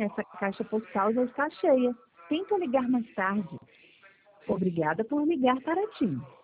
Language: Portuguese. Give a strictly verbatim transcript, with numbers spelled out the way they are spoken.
Sim, essa caixa postal já está cheia. Tenta ligar mais tarde. Obrigada por ligar para Tim.